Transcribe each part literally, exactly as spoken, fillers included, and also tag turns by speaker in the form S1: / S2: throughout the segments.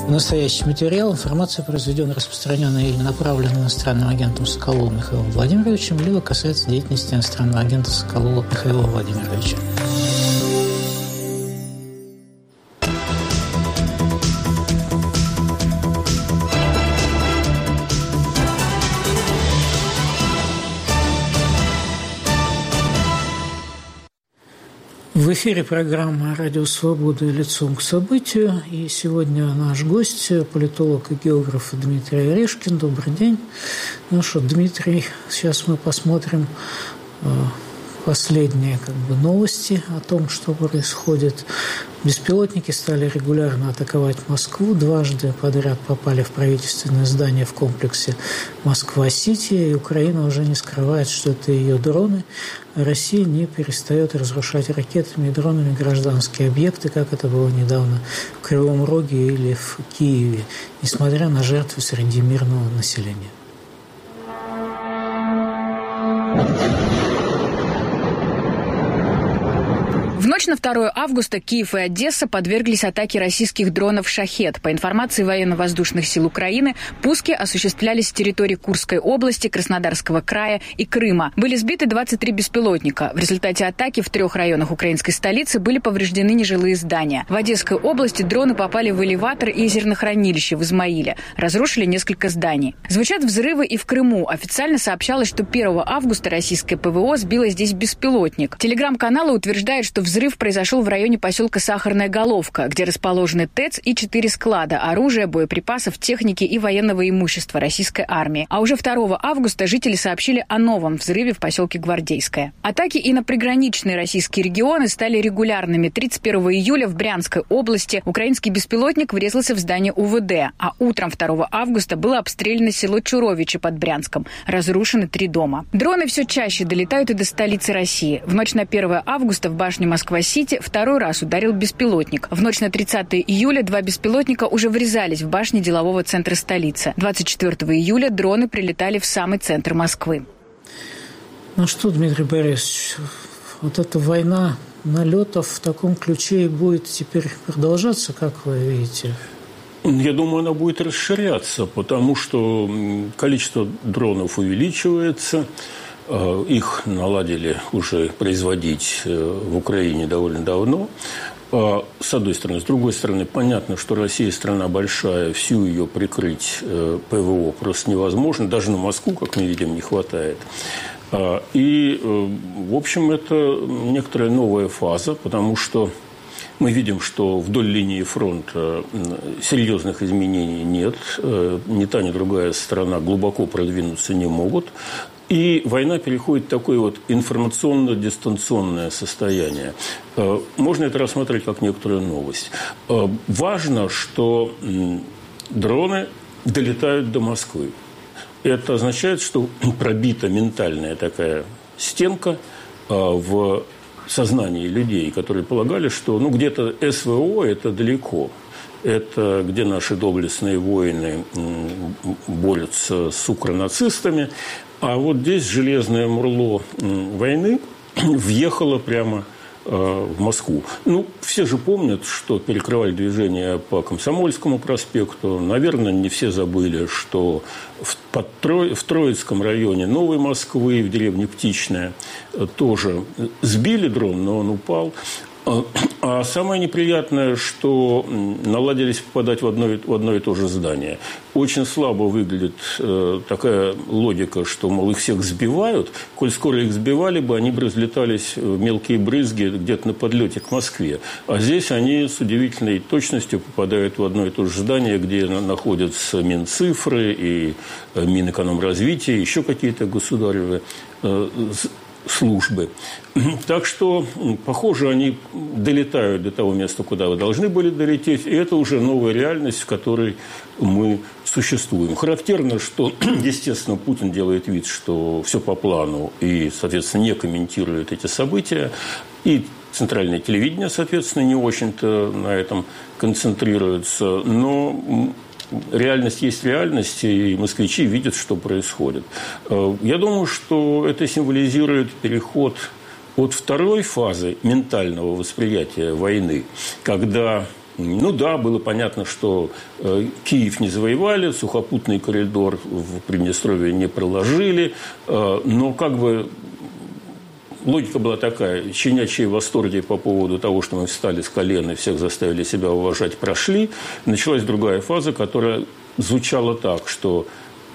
S1: Настоящий материал, информация, произведенная, распространенная или направленная иностранным агентом Соколовым Михаилом Владимировичем, либо касается деятельности иностранного агента Соколова Михаила Владимировича. В эфире программа «Радио Свобода. Лицом к событию». И сегодня наш гость – политолог и географ Дмитрий Орешкин. Добрый день. Ну что, Дмитрий, сейчас мы посмотрим последние как бы, новости о том, что происходит. Беспилотники стали регулярно атаковать Москву. Дважды подряд попали в правительственное здание в комплексе Москва-Сити. И Украина уже не скрывает, что это ее дроны. Россия не перестает разрушать ракетами и дронами гражданские объекты, как это было недавно в Кривом Роге или в Киеве, несмотря на жертвы среди мирного населения.
S2: В ночь на второе августа Киев и Одесса подверглись атаке российских дронов «Шахед». По информации военно-воздушных сил Украины, пуски осуществлялись с территории Курской области, Краснодарского края и Крыма. Были сбиты двадцать три беспилотника. В результате атаки в трех районах украинской столицы были повреждены нежилые здания. В Одесской области дроны попали в элеватор и зернохранилище в Измаиле. Разрушили несколько зданий. Звучат взрывы и в Крыму. Официально сообщалось, что первого августа российское ПВО сбило здесь беспилотник. Телеграм-каналы утверждают, что взрыв произошел в районе поселка Сахарная Головка, где расположены ТЭЦ и четыре склада оружия, боеприпасов, техники и военного имущества российской армии. А уже второго августа жители сообщили о новом взрыве в поселке Гвардейское. Атаки и на приграничные российские регионы стали регулярными. тридцать первого июля в Брянской области украинский беспилотник врезался в здание УВД, а утром второго августа было обстреляно село Чуровичи под Брянском. Разрушены три дома. Дроны все чаще долетают и до столицы России. В ночь на первое августа в башне Москва-Сити второй раз ударил беспилотник. В ночь на тридцатое июля два беспилотника уже врезались в башни делового центра столицы. двадцать четвёртого июля дроны прилетали в самый центр Москвы.
S1: Ну что, Дмитрий Борисович, вот эта война налетов в таком ключе и будет теперь продолжаться, как вы видите?
S3: Я думаю, она будет расширяться, потому что количество дронов увеличивается. Их наладили уже производить в Украине довольно давно. С одной стороны. С другой стороны, понятно, что Россия страна большая, всю ее прикрыть ПВО просто невозможно. Даже на Москву, как мы видим, не хватает. И, в общем, это некоторая новая фаза, потому что мы видим, что вдоль линии фронта серьезных изменений нет. Ни та, ни другая сторона глубоко продвинуться не могут. И война переходит в такое вот информационно-дистанционное состояние. Можно это рассматривать как некоторую новость. Важно, что дроны долетают до Москвы. Это означает, что пробита ментальная такая стенка в сознании людей, которые полагали, что ну, где-то СВО – это далеко. Это где наши доблестные воины борются с укронацистами. А вот здесь железное мурло войны въехало прямо в Москву. Ну, все же помнят, что перекрывали движение по Комсомольскому проспекту. Наверное, не все забыли, что в, под Тро... в Троицком районе Новой Москвы, в деревне Птичная, тоже сбили дрон, но он упал. А самое неприятное, что наладились попадать в одно, в одно и то же здание. Очень слабо выглядит э, такая логика, что, мол, их всех сбивают. Коль скоро их сбивали бы, они бы разлетались в мелкие брызги где-то на подлете к Москве. А здесь они с удивительной точностью попадают в одно и то же здание, где находятся Минцифры и Минэкономразвития, еще какие-то государевые э, службы. Так что, похоже, они долетают до того места, куда вы должны были долететь, и это уже новая реальность, в которой мы существуем. Характерно, что, естественно, Путин делает вид, что все по плану, и, соответственно, не комментирует эти события, и центральное телевидение, соответственно, не очень-то на этом концентрируется, но реальность есть реальность, и москвичи видят, что происходит. Я думаю, что это символизирует переход от второй фазы ментального восприятия войны, когда Ну да, было понятно, что э, Киев не завоевали, сухопутный коридор в Приднестровье не проложили, э, но как бы логика была такая: щенячьи восторги по поводу того, что мы встали с колен и всех заставили себя уважать, прошли. Началась другая фаза, которая звучала так, что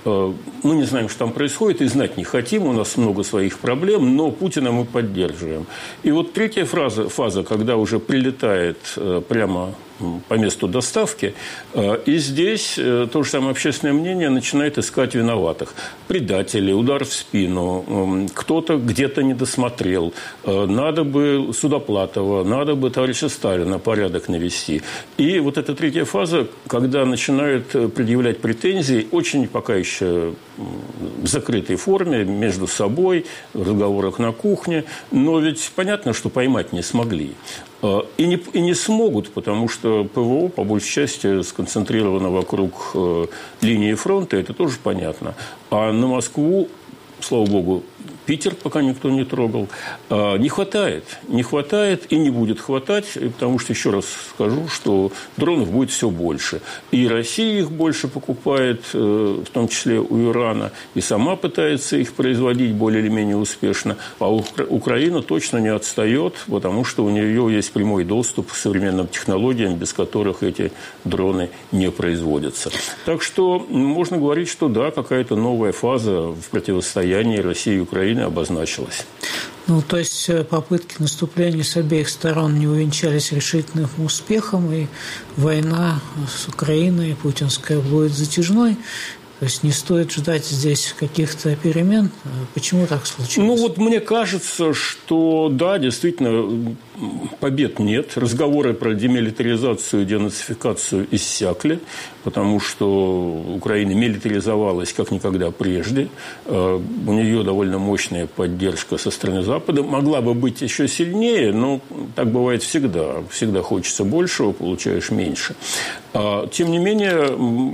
S3: мы не знаем, что там происходит, и знать не хотим, у нас много своих проблем, но Путина мы поддерживаем. И вот третья фаза, фаза, когда уже прилетает прямо по месту доставки, и здесь то же самое общественное мнение начинает искать виноватых. Предатели, удар в спину, кто-то где-то не досмотрел, надо бы Судоплатова, надо бы товарища Сталина порядок навести. И вот эта третья фаза, когда начинают предъявлять претензии, очень пока еще в закрытой форме, между собой, в разговорах на кухне, но ведь понятно, что поймать не смогли. И не, и не смогут, потому что ПВО, по большей части, сконцентрировано вокруг э, линии фронта, это тоже понятно. А на Москву, слава богу, Питер пока никто не трогал, э, не хватает. Не хватает и не будет хватать, потому что, еще раз скажу, что дронов будет все больше. И Россия их больше покупает, э, в том числе у Ирана, и сама пытается их производить более или менее успешно. А Укра- Украина точно не отстает, потому что у нее есть прямой доступ к современным технологиям, без которых эти дроны не производятся. Так что можно говорить, что да, какая-то новая фаза в противостоянии России и Украины обозначилась.
S1: Ну, то есть попытки наступления с обеих сторон не увенчались решительным успехом, и война с Украиной путинская будет затяжной. То есть не стоит ждать здесь каких-то перемен. Почему так случилось?
S3: Ну, вот мне кажется, что да, действительно, побед нет. Разговоры про демилитаризацию и денацификацию иссякли, потому что Украина милитаризовалась как никогда прежде. У нее довольно мощная поддержка со стороны Запада. Могла бы быть еще сильнее, но так бывает всегда. Всегда хочется большего, получаешь меньше. Тем не менее,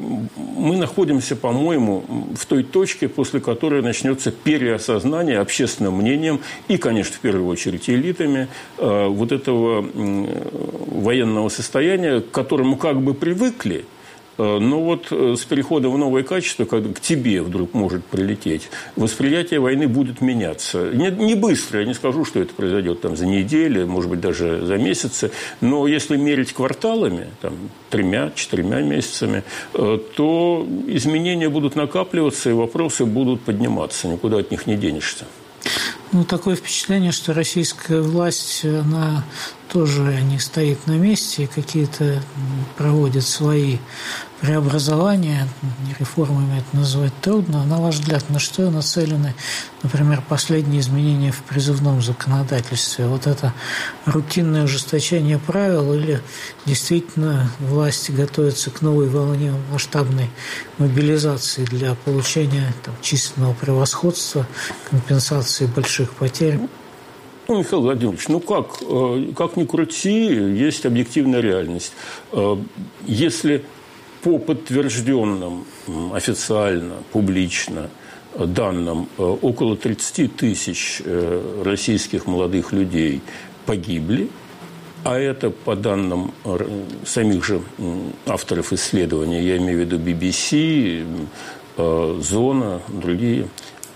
S3: мы находимся, по-моему, в той точке, после которой начнется переосознание общественным мнением и, конечно, в первую очередь элитами вот этого военного состояния, к которому как бы привыкли. Но вот с переходом в новое качество, когда к тебе вдруг может прилететь, восприятие войны будет меняться. Не, не быстро, я не скажу, что это произойдет там, за неделю, может быть, даже за месяцы, но если мерить кварталами, там, тремя-четырьмя месяцами, то изменения будут накапливаться, и вопросы будут подниматься, никуда от них не денешься.
S1: Ну, такое впечатление, что российская власть, она тоже не стоит на месте, и какие-то проводит свои преобразования, реформами это назвать трудно. На ваш взгляд, на что нацелены, например, последние изменения в призывном законодательстве? Вот это рутинное ужесточение правил или действительно власти готовятся к новой волне масштабной мобилизации для получения там, численного превосходства, компенсации больших потерь?
S3: Ну, Михаил Владимирович, ну как, как ни крути, есть объективная реальность. Если по подтвержденным официально, публично данным около тридцать тысяч российских молодых людей погибли, а это по данным самих же авторов исследования, я имею в виду би би си, Зона, другие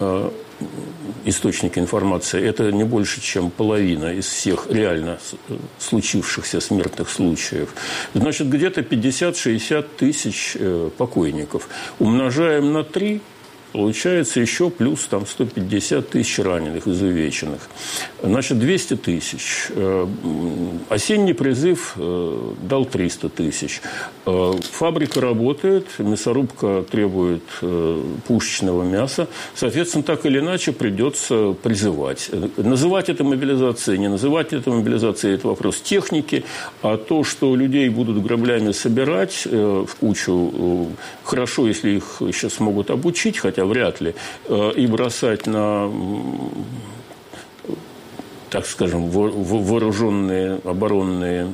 S3: источники информации, это не больше, чем половина из всех реально случившихся смертных случаев. Значит, где-то пятьдесят-шестьдесят тысяч покойников. Умножаем на три, получается еще плюс там, сто пятьдесят тысяч раненых, изувеченных. Значит, двести тысяч. Осенний призыв дал триста тысяч. Фабрика работает, мясорубка требует пушечного мяса. Соответственно, так или иначе придется призывать. Называть это мобилизацией, не называть это мобилизацией, это вопрос техники. А то, что людей будут граблями собирать в кучу, хорошо, если их еще смогут обучить, хотя вряд ли, и бросать на так скажем, вооруженные оборонные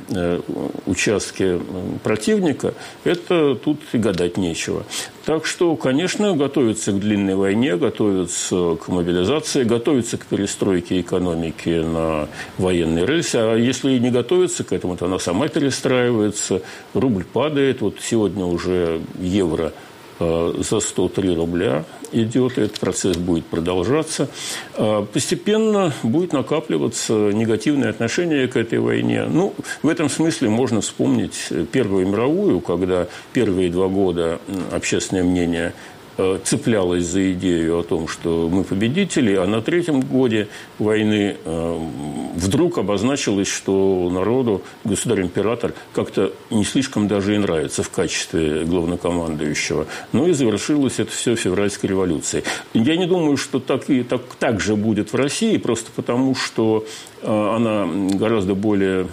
S3: участки противника, это тут и гадать нечего. Так что, конечно, готовятся к длинной войне, готовятся к мобилизации, готовятся к перестройке экономики на военной рельсе. А если и не готовятся к этому, то она сама перестраивается, рубль падает. Вот сегодня уже евро за сто три рубля идет, и этот процесс будет продолжаться. Постепенно будет накапливаться негативное отношение к этой войне. Ну, в этом смысле можно вспомнить Первую мировую, когда первые два года общественное мнение цеплялась за идею о том, что мы победители, а на третьем годе войны вдруг обозначилось, что народу государь-император как-то не слишком даже и нравится в качестве главнокомандующего. Ну и завершилось это все февральской революцией. Я не думаю, что так, и, так, так же будет в России, просто потому, что она гораздо более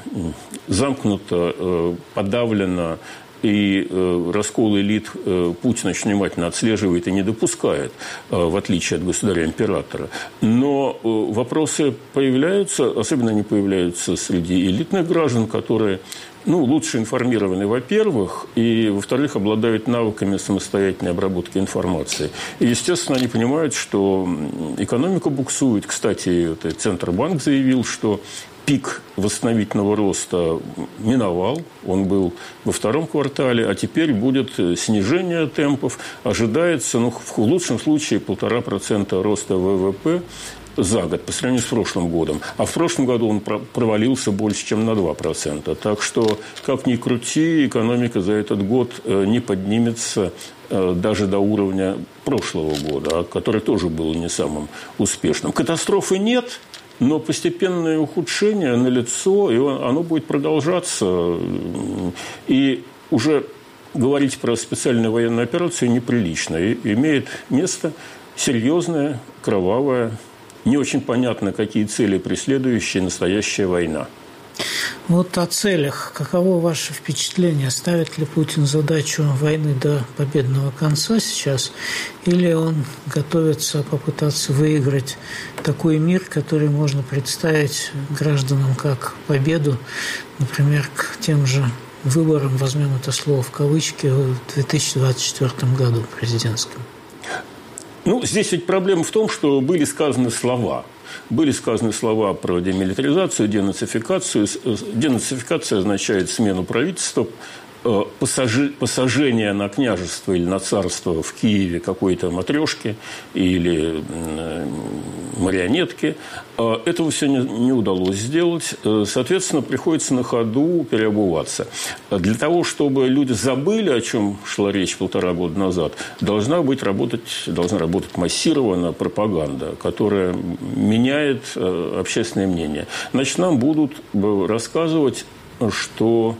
S3: замкнута, подавлена, и э, раскол элит э, Путин очень внимательно отслеживает и не допускает, э, в отличие от государя-императора. Но э, вопросы появляются, особенно они появляются среди элитных граждан, которые ну, лучше информированы, во-первых, и, во-вторых, обладают навыками самостоятельной обработки информации. И, естественно, они понимают, что экономика буксует. Кстати, Центробанк заявил, что пик восстановительного роста миновал, он был во втором квартале, а теперь будет снижение темпов. Ожидается, ну, в лучшем случае, полтора процента роста ВВП за год по сравнению с прошлым годом. А в прошлом году он провалился больше, чем на два процента. Так что, как ни крути, экономика за этот год не поднимется даже до уровня прошлого года, который тоже был не самым успешным. Катастрофы нет, но постепенное ухудшение налицо, и оно будет продолжаться. И уже говорить про специальную военную операцию неприлично. И имеет место серьезная, кровавая, не очень понятно, какие цели преследующая настоящая война.
S1: Вот о целях. Каково ваше впечатление? Ставит ли Путин задачу войны до победного конца сейчас? Или он готовится попытаться выиграть такой мир, который можно представить гражданам как победу, например, к тем же выборам, возьмем это слово в кавычки, в две тысячи двадцать четвёртом году президентским?
S3: Ну, здесь ведь проблема в том, что были сказаны слова. Были сказаны слова про демилитаризацию, денацификацию. Денацификация означает смену правительства, посажение на княжество или на царство в Киеве какой-то матрешки или марионетки. Этого все не удалось сделать. Соответственно, приходится на ходу переобуваться. Для того, чтобы люди забыли, о чем шла речь полтора года назад, должна быть работать, должна работать массированно пропаганда, которая меняет общественное мнение. Значит, нам будут рассказывать, что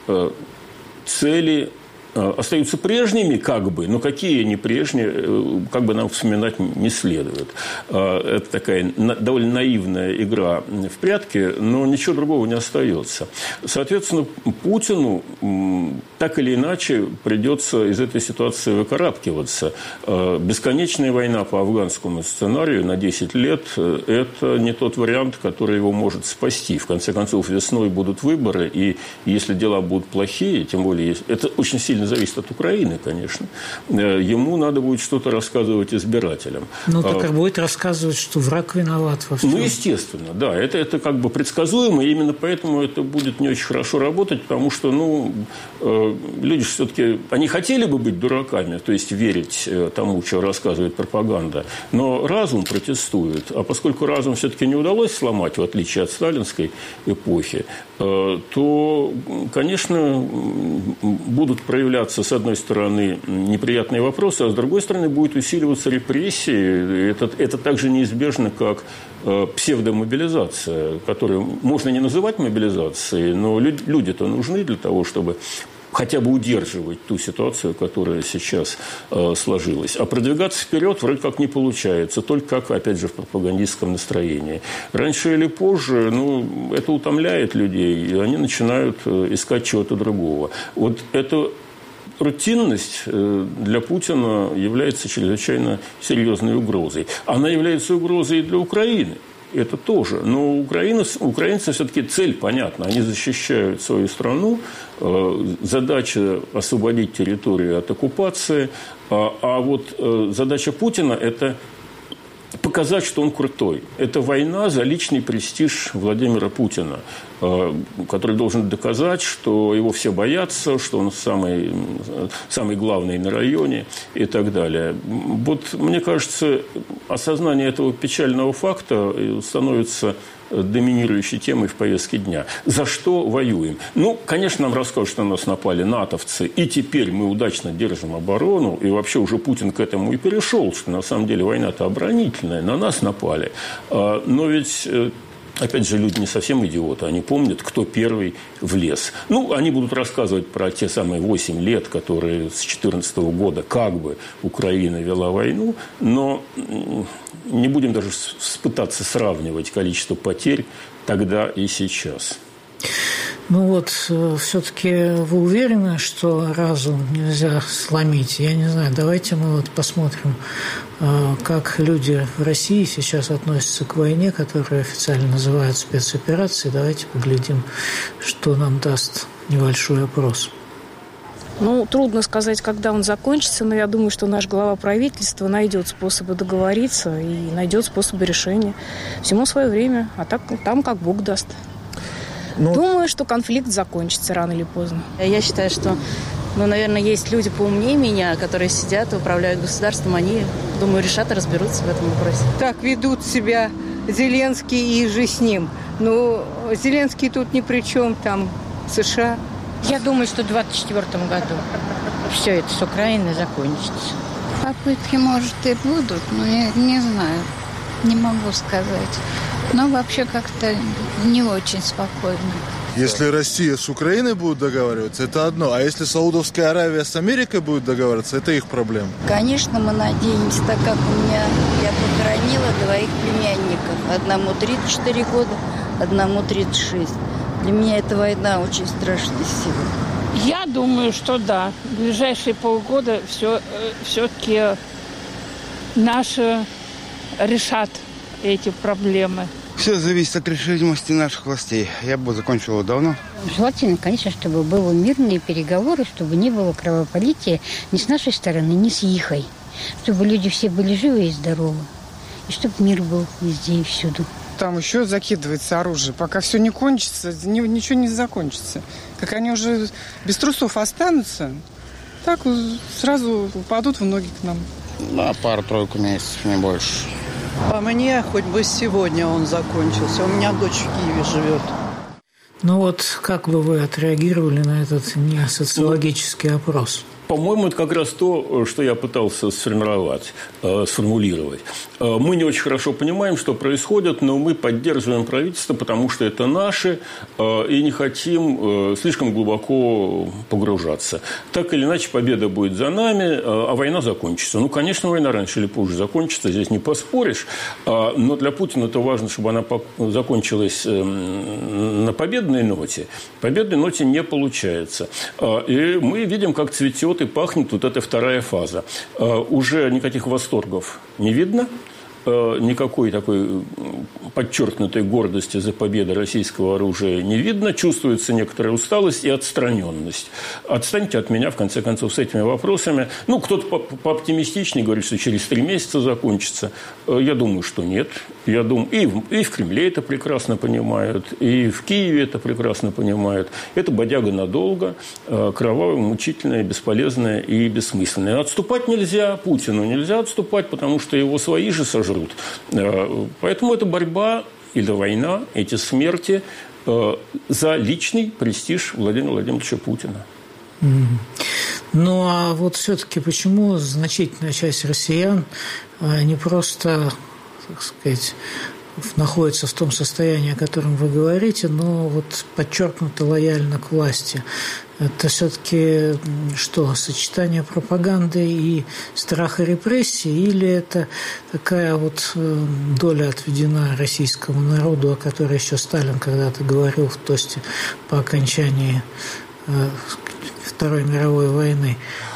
S3: цели остаются прежними, как бы, но какие они прежние, как бы нам вспоминать не следует. Это такая довольно наивная игра в прятки, но ничего другого не остается. Соответственно, Путину так или иначе придется из этой ситуации выкарабкиваться. Бесконечная война по афганскому сценарию на десять лет – это не тот вариант, который его может спасти. В конце концов, весной будут выборы, и если дела будут плохие, тем более, это очень сильно зависит от Украины, конечно. Ему надо будет что-то рассказывать избирателям.
S1: Ну, так а будет рассказывать, что враг виноват во всем.
S3: Ну, естественно, да. Это, это как бы предсказуемо, и именно поэтому это будет не очень хорошо работать, потому что, ну, люди все-таки, они хотели бы быть дураками, то есть верить тому, что рассказывает пропаганда, но разум протестует. А поскольку разум все-таки не удалось сломать, в отличие от сталинской эпохи, то, конечно, будут проявляться, с одной стороны, неприятные вопросы, а с другой стороны, будет усиливаться репрессии. Это, это также неизбежно, как э, псевдомобилизация, которую можно не называть мобилизацией, но люди, люди-то нужны для того, чтобы хотя бы удерживать ту ситуацию, которая сейчас э, сложилась. А продвигаться вперед вроде как не получается, только как, опять же, в пропагандистском настроении. Раньше или позже, ну, это утомляет людей, и они начинают э, искать чего-то другого. Вот это рутинность для Путина является чрезвычайно серьезной угрозой. Она является угрозой и для Украины. это тоже. Но Украина, украинцам все-таки цель понятна. Они защищают свою страну. Задача освободить территорию от оккупации. А вот задача Путина – это показать, что он крутой. Это война за личный престиж Владимира Путина, который должен доказать, что его все боятся, что он самый, самый главный на районе и так далее. Вот, мне кажется, осознание этого печального факта становится доминирующей темой в повестке дня. За что воюем? Ну, конечно, нам расскажут, что на нас напали натовцы, и теперь мы удачно держим оборону, и вообще уже Путин к этому и перешел, что на самом деле война-то оборонительная, на нас напали. Но ведь... Опять же, люди не совсем идиоты. Они помнят, кто первый влез. Ну, они будут рассказывать про те самые восемь лет, которые с две тысячи четырнадцатого года как бы Украина вела войну. Но не будем даже пытаться сравнивать количество потерь тогда и сейчас.
S1: Ну вот, все-таки вы уверены, что разум нельзя сломить? Я не знаю, давайте мы вот посмотрим, как люди в России сейчас относятся к войне, которую официально называют спецоперацией. Давайте поглядим, что нам даст небольшой опрос.
S4: Ну, трудно сказать, когда он закончится, но я думаю, что наш глава правительства найдет способы договориться и найдет способы решения. Всему свое время, а так там как Бог даст. Ну, думаю, что конфликт закончится рано или поздно.
S5: Я считаю, что, ну, наверное, есть люди поумнее меня, которые сидят и управляют государством. Они, думаю, решат и разберутся в этом вопросе.
S6: Так ведут себя Зеленский и же с ним. Ну, Зеленский тут ни при чем, там США.
S7: Я думаю, что в двадцать четвёртом году все это с Украиной закончится.
S8: Попытки, может, и будут, но я не знаю, не могу сказать. Но вообще как-то не очень спокойно.
S9: Если Россия с Украиной будет договариваться, это одно. А если Саудовская Аравия с Америкой будет договариваться, это их проблема.
S8: Конечно, мы надеемся, так как у меня, я похоронила двоих племянников. Одному тридцать четыре года, одному тридцать шесть. Для меня эта война очень страшная сила.
S10: Я думаю, что да. В ближайшие полгода все, все-таки наши решат эти проблемы.
S11: Все зависит от решимости наших властей. Я бы закончил его давно.
S7: Желательно, конечно, чтобы были мирные переговоры, чтобы не было кровопролития ни с нашей стороны, ни с ихой. Чтобы люди все были живы и здоровы. И чтобы мир был везде и всюду.
S12: Там еще закидывается оружие. Пока все не кончится, ничего не закончится. Как они уже без трусов останутся, так сразу упадут в ноги к нам.
S11: Да, пару-тройку месяцев, не больше.
S13: По мне, хоть бы сегодня он закончился. У меня дочь в Киеве живет.
S1: Ну вот, как бы вы отреагировали на этот не социологический опрос?
S3: По-моему, это как раз то, что я пытался сформировать, э, сформулировать. Э, мы не очень хорошо понимаем, что происходит, но мы поддерживаем правительство, потому что это наше, э, и не хотим э, слишком глубоко погружаться. Так или иначе, победа будет за нами, э, а война закончится. Ну, конечно, война раньше или позже закончится, здесь не поспоришь, э, но для Путина это важно, чтобы она закончилась э, на победной ноте. Победной ноте не получается. Э, и мы видим, как цветет и пахнет вот эта вторая фаза. Uh, уже никаких восторгов не видно. Uh, никакой такой подчеркнутой гордости за победу российского оружия не видно. Чувствуется некоторая усталость и отстраненность. Отстаньте от меня, в конце концов, с этими вопросами. Ну, кто-то пооптимистичнее говорит, что через три месяца закончится. Uh, я думаю, что нет. Я думаю, и в, и в Кремле это прекрасно понимают, и в Киеве это прекрасно понимают. Это бодяга надолго, uh, кровавая, мучительная, бесполезная и бессмысленная. Отступать нельзя Путину. Нельзя отступать, потому что его свои же сожрут. Поэтому это борьба или война, эти смерти за личный престиж Владимира Владимировича Путина.
S1: Ну, а вот все-таки почему значительная часть россиян не просто, так сказать, находится в том состоянии, о котором вы говорите, но вот подчеркнуто лояльно к власти? Это все-таки что, сочетание пропаганды и страха репрессий, или это такая вот доля отведена российскому народу, о которой еще Сталин когда-то говорил в тосте по окончании Второй мировой войны,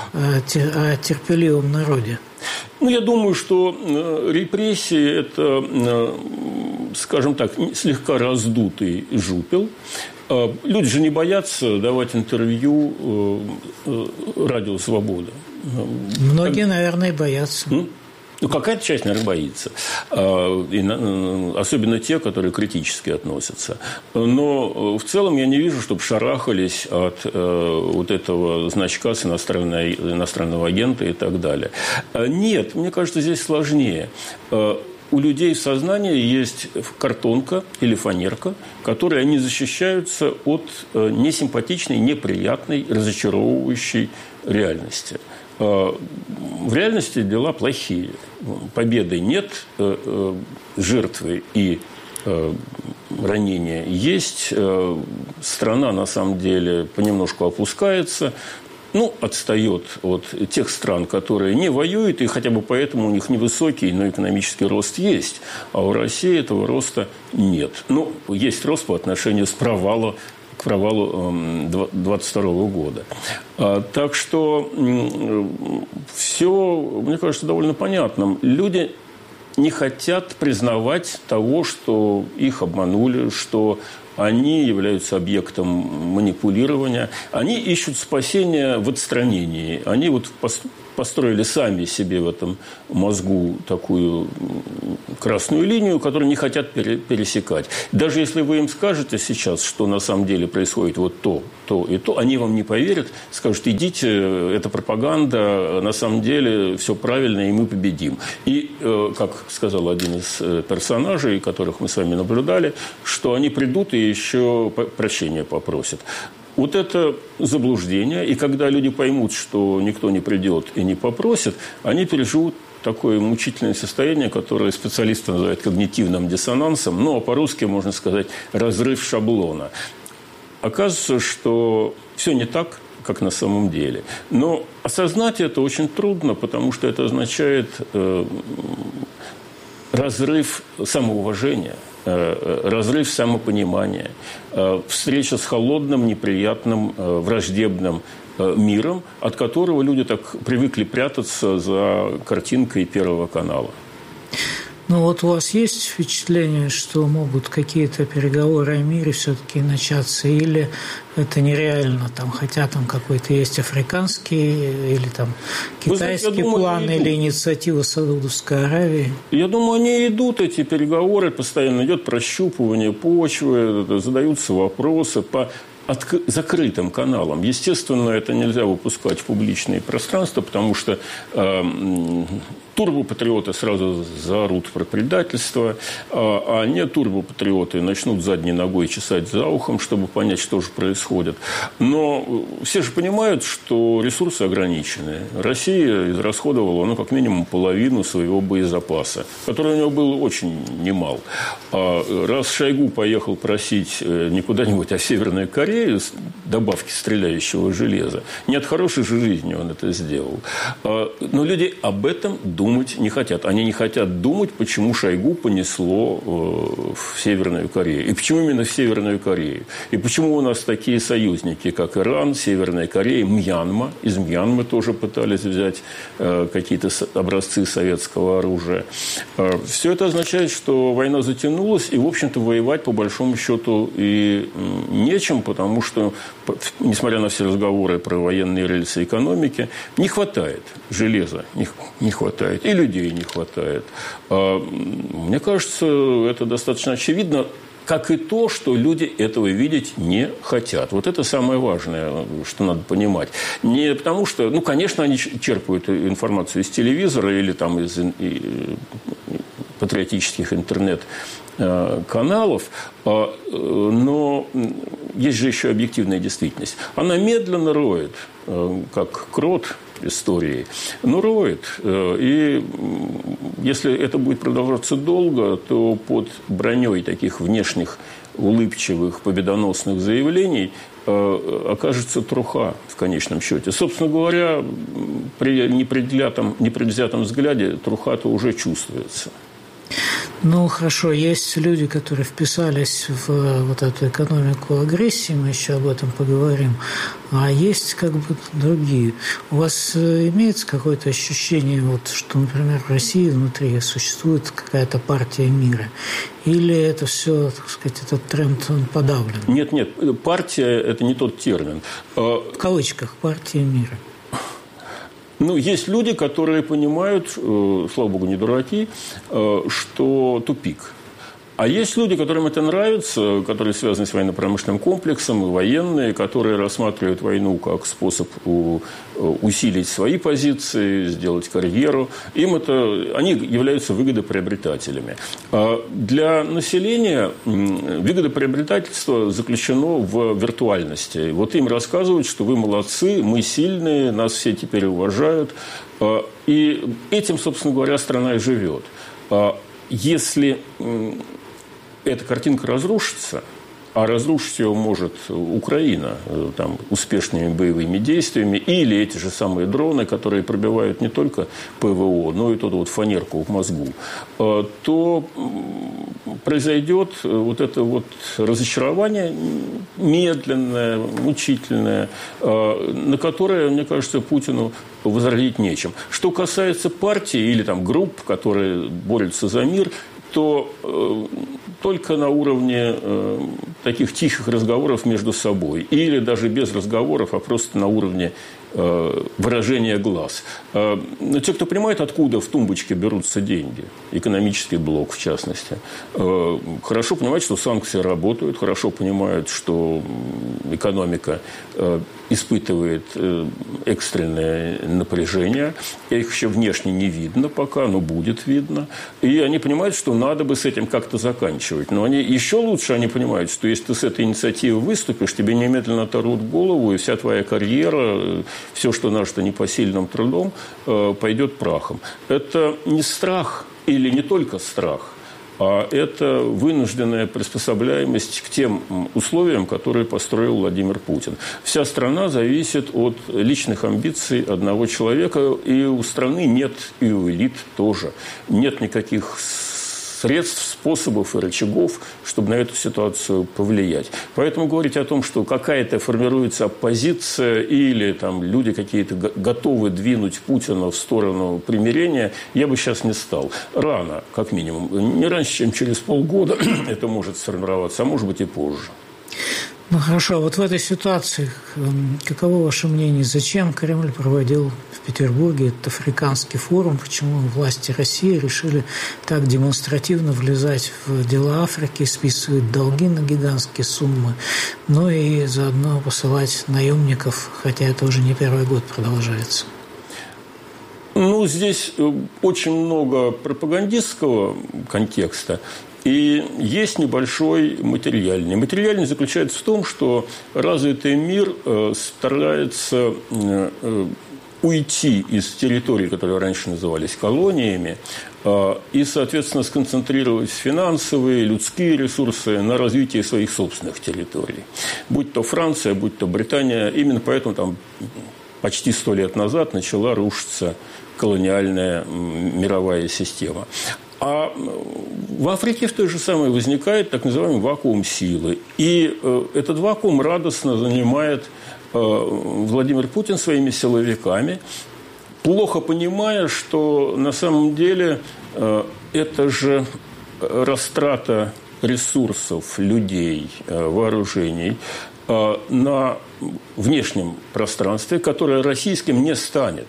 S1: о терпеливом народе?
S3: Ну, я думаю, что репрессии – это скажем так, слегка раздутый жупел. Люди же не боятся давать интервью Радио Свобода.
S1: Многие, как... наверное, боятся.
S3: М? Ну, какая-то часть, наверное, боится. Особенно те, которые критически относятся. Но в целом я не вижу, чтобы шарахались от вот этого значка с иностранного агента и так далее. Нет, мне кажется, здесь сложнее. У людей в сознании есть картонка или фанерка, которой они защищаются от несимпатичной, неприятной, разочаровывающей реальности. В реальности дела плохие. Победы нет, жертвы и ранения есть. Страна, на самом деле, понемножку опускается. Ну, отстает от тех стран, которые не воюют, и хотя бы поэтому у них невысокий, но экономический рост есть. А у России этого роста нет. Ну, есть рост по отношению с провалом, к провалу двадцать второго года. Так что все, мне кажется, довольно понятным. Люди не хотят признавать того, что их обманули, что они являются объектом манипулирования. Они ищут спасения в отстранении. Они вот построили сами себе в этом мозгу такую красную линию, которую не хотят пересекать. Даже если вы им скажете сейчас, что на самом деле происходит вот то, то и то, они вам не поверят, скажут: идите, это пропаганда, на самом деле все правильно, и мы победим. И, как сказал один из персонажей, которых мы с вами наблюдали, что они придут и еще прощения попросят. Вот это заблуждение, и когда люди поймут, что никто не придет и не попросит, они переживут такое мучительное состояние, которое специалисты называют когнитивным диссонансом, ну, а по-русски можно сказать разрыв шаблона. Оказывается, что все не так, как на самом деле. Но осознать это очень трудно, потому что это означает э, разрыв самоуважения, разрыв самопонимания, встреча с холодным, неприятным, враждебным миром, от которого люди так привыкли прятаться за картинкой Первого канала.
S1: Ну вот у вас есть впечатление, что могут какие-то переговоры о мире все-таки начаться, или это нереально, там, хотя там какой-то есть африканский или там китайский знаете, план думаю, или инициатива Саудовской Аравии?
S3: Я думаю, они идут, эти переговоры, постоянно идет прощупывание почвы, задаются вопросы по От, закрытым каналам. Естественно, это нельзя выпускать в публичное пространство, потому что э, турбопатриоты сразу заорут про предательство, а, а не турбопатриоты начнут задней ногой чесать за ухом, чтобы понять, что же происходит. Но все же понимают, что ресурсы ограничены. Россия израсходовала, ну, как минимум, половину своего боезапаса, который у него был очень немал. А раз Шойгу поехал просить не куда-нибудь, а в Северную Корею, добавки стреляющего железа. Не от хорошей же жизни он это сделал. Но люди об этом думать не хотят. Они не хотят думать, почему Шойгу понесло в Северную Корею. И почему именно в Северную Корею. И почему у нас такие союзники, как Иран, Северная Корея, Мьянма. Из Мьянмы тоже пытались взять какие-то образцы советского оружия. Все это означает, что война затянулась, и, в общем-то, воевать, по большому счету, и нечем, потому Потому что, несмотря на все разговоры про военные рельсы экономики, не хватает железа, не, не хватает, и людей не хватает. А, мне кажется, это достаточно очевидно, как и то, что люди этого видеть не хотят. Вот это самое важное, что надо понимать. Не потому что, ну, конечно, они черпают информацию из телевизора или там из патриотических интернет-каналов, но есть же еще объективная действительность. Она медленно роет, как крот истории, но роет. И если это будет продолжаться долго, то под броней таких внешних улыбчивых, победоносных заявлений окажется труха в конечном счете. Собственно говоря, при непредвзятом, непредвзятом взгляде труха-то уже чувствуется.
S1: Ну, хорошо, есть люди, которые вписались в вот эту экономику агрессии, мы еще об этом поговорим, а есть как бы другие. У вас имеется какое-то ощущение, вот, что, например, в России внутри существует какая-то партия мира? Или это все, так сказать, этот тренд, он подавлен?
S3: Нет, нет, партия – это не тот термин.
S1: В кавычках «партия мира».
S3: Ну, есть люди, которые понимают, э, слава богу, не дураки, э, что тупик. А есть люди, которым это нравится, которые связаны с военно-промышленным комплексом, и военные, которые рассматривают войну как способ у, усилить свои позиции, сделать карьеру. Им это, они являются выгодоприобретателями. А для населения выгодоприобретательство заключено в виртуальности. Вот им рассказывают, что вы молодцы, мы сильные, нас все теперь уважают. И этим, собственно говоря, страна и живет. Если эта картинка разрушится, а разрушить ее может Украина там, успешными боевыми действиями, или эти же самые дроны, которые пробивают не только ПВО, но и ту вот фанерку в мозгу, то произойдет вот это вот разочарование медленное, мучительное, на которое, мне кажется, Путину возразить нечем. Что касается партии или там, групп, которые борются за мир, то э, только на уровне э, таких тихих разговоров между собой. Или даже без разговоров, а просто на уровне э, выражения глаз. Э, но те, кто понимает, откуда в тумбочке берутся деньги, экономический блок в частности, э, хорошо понимают, что санкции работают, хорошо понимают, что экономика э, испытывает э, экстренное напряжение. Их еще внешне не видно пока, но будет видно. И они понимают, что надо бы с этим как-то заканчивать. Но они, еще лучше они понимают, что если ты с этой инициативой выступишь, тебе немедленно оторвут голову, и вся твоя карьера, все, что нажито непосильным трудом, э, пойдет прахом. Это не страх или не только страх, а это вынужденная приспособляемость к тем условиям, которые построил Владимир Путин. Вся страна зависит от личных амбиций одного человека, и у страны нет, и у элит тоже, нет никаких средств, способов и рычагов, чтобы на эту ситуацию повлиять. Поэтому говорить о том, что какая-то формируется оппозиция или там, люди какие-то готовы двинуть Путина в сторону примирения, я бы сейчас не стал. Рано, как минимум. Не раньше, чем через полгода это может сформироваться, а может быть и позже.
S1: Ну хорошо, вот в этой ситуации каково ваше мнение, зачем Кремль проводил в Петербурге этот африканский форум, почему власти России решили так демонстративно влезать в дела Африки, списывать долги на гигантские суммы, ну и заодно посылать наемников, хотя это уже не первый год продолжается?
S3: Ну, здесь очень много пропагандистского контекста. И есть небольшой материальный. Материальный заключается в том, что развитый мир старается уйти из территорий, которые раньше назывались колониями, и, соответственно, сконцентрировать финансовые, людские ресурсы на развитии своих собственных территорий. Будь то Франция, будь то Британия. Именно поэтому там почти сто лет назад начала рушиться колониальная мировая система. А в Африке в той же самой возникает так называемый вакуум силы. И э, этот вакуум радостно занимает э, Владимир Путин своими силовиками, плохо понимая, что на самом деле э, это же растрата ресурсов, людей, э, вооружений э, на внешнем пространстве, которое российским не станет.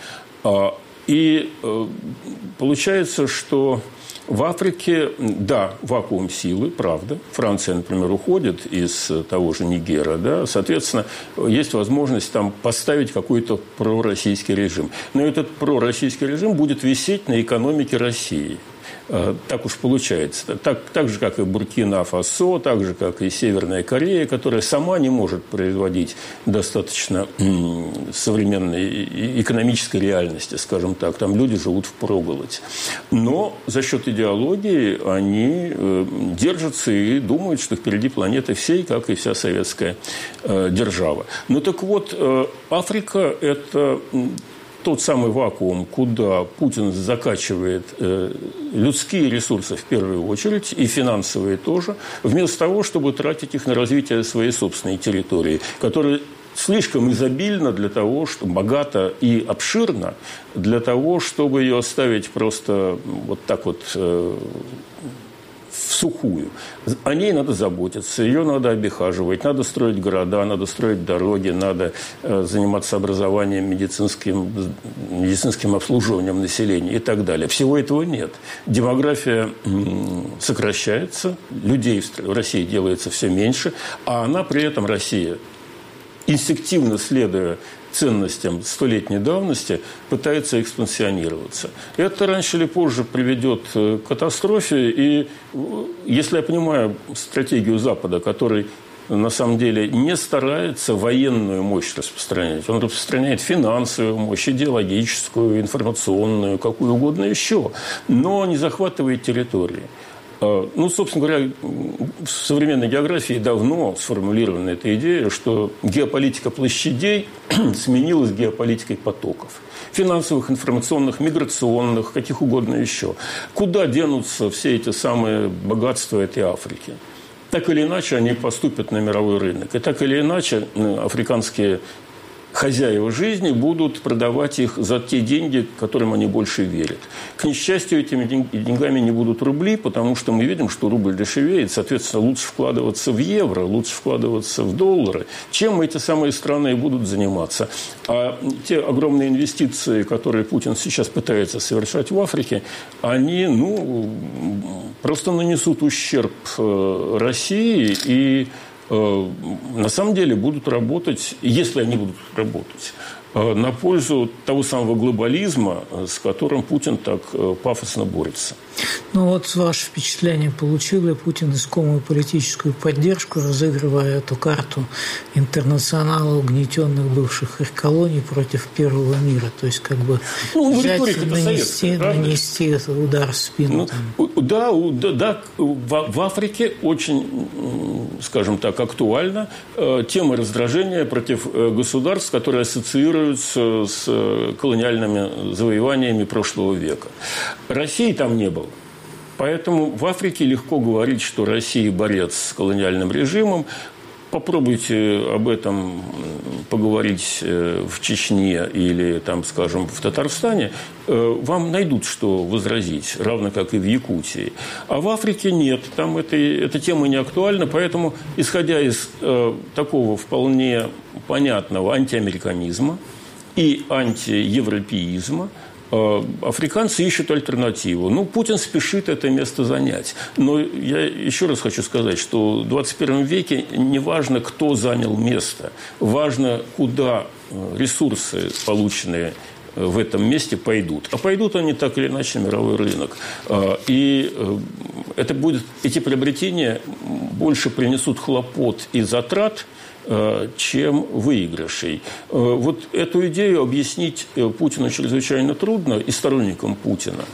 S3: И э, получается, что в Африке, да, вакуум силы, правда. Франция, например, уходит из того же Нигера, да, соответственно, есть возможность там поставить какой-то пророссийский режим. Но этот пророссийский режим будет висеть на экономике России. Так уж получается. Так, так же, как и Буркина-Фасо, так же, как и Северная Корея, которая сама не может производить достаточно современной экономической реальности, скажем так. Там люди живут впроголодь. Но за счет идеологии они держатся и думают, что впереди планеты всей, как и вся советская держава. Ну так вот, Африка – это тот самый вакуум, куда Путин закачивает э, людские ресурсы в первую очередь, и финансовые тоже, вместо того, чтобы тратить их на развитие своей собственной территории, которая слишком изобильно для того, что богато и обширно для того, чтобы ее оставить просто вот так вот э, в сухую. О ней надо заботиться, ее надо обихаживать, надо строить города, надо строить дороги, надо э, заниматься образованием, медицинским, медицинским обслуживанием населения и так далее. Всего этого нет. Демография м, сокращается, людей в России делается все меньше, а она при этом, Россия, инстинктивно следуя ценностям столетней давности, пытается экспансионироваться. Это раньше или позже приведет к катастрофе. И если я понимаю стратегию Запада, который на самом деле не старается военную мощь распространять, он распространяет финансовую мощь, идеологическую, информационную, какую угодно еще, но не захватывает территории. Ну, собственно говоря, в современной географии давно сформулирована эта идея, что геополитика площадей сменилась геополитикой потоков. Финансовых, информационных, миграционных, каких угодно еще. Куда денутся все эти самые богатства этой Африки? Так или иначе, они поступят на мировой рынок. И так или иначе, африканские хозяева жизни будут продавать их за те деньги, которым они больше верят. К несчастью, этими деньгами не будут рубли, потому что мы видим, что рубль дешевеет, соответственно, лучше вкладываться в евро, лучше вкладываться в доллары. Чем эти самые страны будут заниматься? А те огромные инвестиции, которые Путин сейчас пытается совершать в Африке, они, ну, просто нанесут ущерб России и на самом деле будут работать, если они будут работать, на пользу того самого глобализма, с которым Путин так пафосно борется.
S1: Ну вот ваше впечатление, получил ли Путин искомую политическую поддержку, разыгрывая эту карту интернационала угнетенных бывших их колоний против первого мира? То есть как бы ну, взять, нанести, нанести этот удар в спину.
S3: Ну, да, да, да в, в Африке очень, скажем так, актуальна э, тема раздражения против э, государств, которые ассоциируются с э, колониальными завоеваниями прошлого века. России там не было. Поэтому в Африке легко говорить, что Россия борец с колониальным режимом. Попробуйте об этом поговорить в Чечне или, там, скажем, в Татарстане. Вам найдут, что возразить, равно как и в Якутии. А в Африке нет. Там это, эта тема не актуальна. Поэтому, исходя из э, такого вполне понятного антиамериканизма и антиевропеизма, африканцы ищут альтернативу. Ну, Путин спешит это место занять. Но я еще раз хочу сказать, что в двадцать первом веке не важно, кто занял место. Важно, куда ресурсы, полученные в этом месте, пойдут. А пойдут они так или иначе на мировой рынок. И это будет, эти приобретения больше принесут хлопот и затрат, чем выигрышей. Вот эту идею объяснить Путину чрезвычайно трудно, и сторонникам Путина.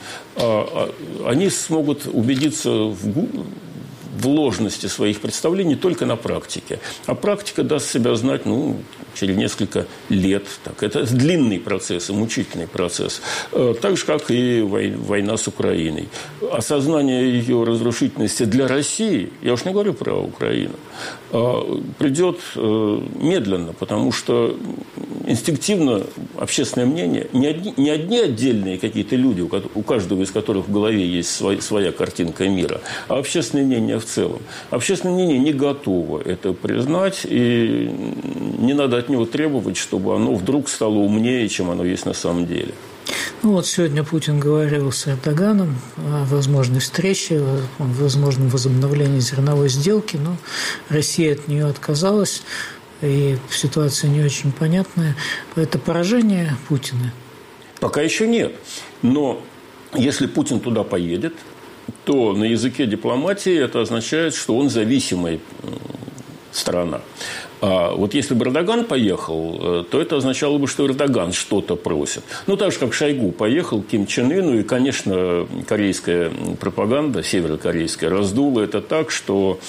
S3: Они смогут убедиться в в ложности своих представлений только на практике. А практика даст себя знать, ну, через несколько лет. Так, это длинный процесс и мучительный процесс. Так же, как и война с Украиной. Осознание ее разрушительности для России, я уж не говорю про Украину, придет медленно, потому что инстинктивно общественное мнение, не одни, не одни отдельные какие-то люди, у каждого из которых в голове есть своя, своя картинка мира, а общественное мнение в целом. Общественное мнение не готово это признать, и не надо от него требовать, чтобы оно вдруг стало умнее, чем оно есть на самом деле.
S1: Ну вот сегодня Путин говорил с Эрдоганом о возможной встрече, о возможном возобновлении зерновой сделки, но Россия от нее отказалась, и ситуация не очень понятная. Это поражение Путина?
S3: Пока еще нет. Но если Путин туда поедет, то на языке дипломатии это означает, что он зависимая страна. А вот если бы Эрдоган поехал, то это означало бы, что Эрдоган что-то просит. Ну, так же, как Шойгу поехал к Ким Чен Ыну, и, конечно, корейская пропаганда, северокорейская, раздула это так, что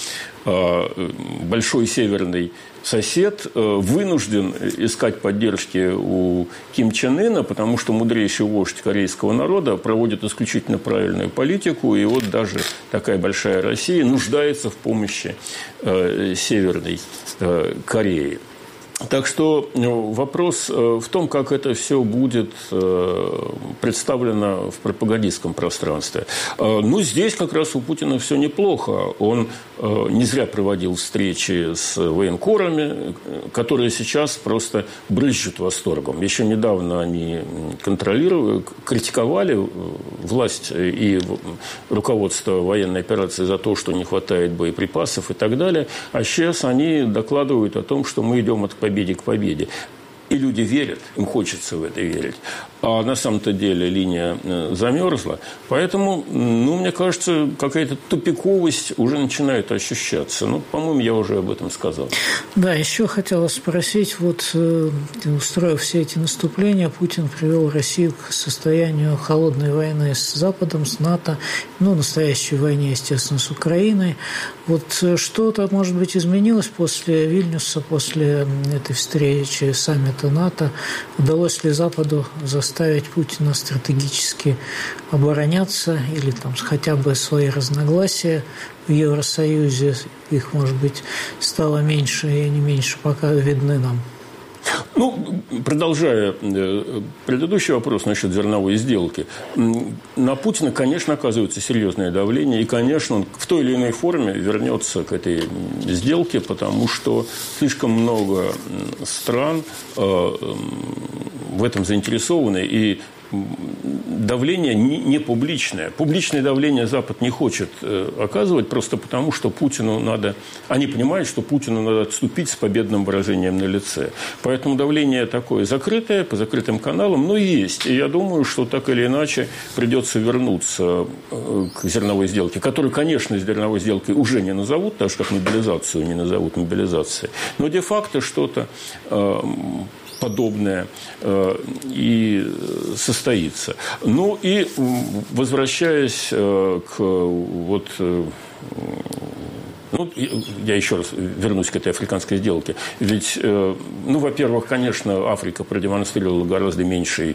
S3: большой северный сосед вынужден искать поддержки у Ким Чен Ына, потому что мудрейший вождь корейского народа проводит исключительно правильную политику, и вот даже такая большая Россия нуждается в помощи Северной Кореи. Так что вопрос в том, как это все будет представлено в пропагандистском пространстве. Ну, здесь как раз у Путина все неплохо. Он не зря проводил встречи с военкорами, которые сейчас просто брызжут восторгом. Еще недавно они контролировали, критиковали власть и руководство военной операции за то, что не хватает боеприпасов и так далее. А сейчас они докладывают о том, что мы идем от победе к победе. И люди верят, им хочется в это верить. А на самом-то деле линия замерзла. Поэтому, ну, мне кажется, какая-то тупиковость уже начинает ощущаться. Ну, по-моему, я уже об этом сказал.
S1: Да, еще хотела спросить, вот устроив все эти наступления, Путин привел Россию к состоянию холодной войны с Западом, с НАТО, ну, настоящей войне, естественно, с Украиной. Вот что-то, может быть, изменилось после Вильнюса, после этой встречи, саммита НАТО? Удалось ли Западу заставить Путина стратегически обороняться или там хотя бы свои разногласия в Евросоюзе, их, может быть, стало меньше и они меньше пока видны нам?
S3: Ну, продолжая предыдущий вопрос насчет зерновой сделки, на Путина, конечно, оказывается серьезное давление, и, конечно, он в той или иной форме вернется к этой сделке, потому что слишком много стран в этом заинтересованы, и давление не публичное. Публичное давление Запад не хочет оказывать просто потому, что Путину надо... Они понимают, что Путину надо отступить с победным выражением на лице. Поэтому давление такое закрытое, по закрытым каналам, но есть. И я думаю, что так или иначе придется вернуться к зерновой сделке, которую, конечно, зерновой сделкой уже не назовут, так же, как мобилизацию не назовут мобилизацией. Но де-факто что-то подобное э, и состоится. Ну и возвращаясь э, к вот э, ну, я еще раз вернусь к этой африканской сделке. Ведь, э, ну, во-первых, конечно, Африка продемонстрировала гораздо меньший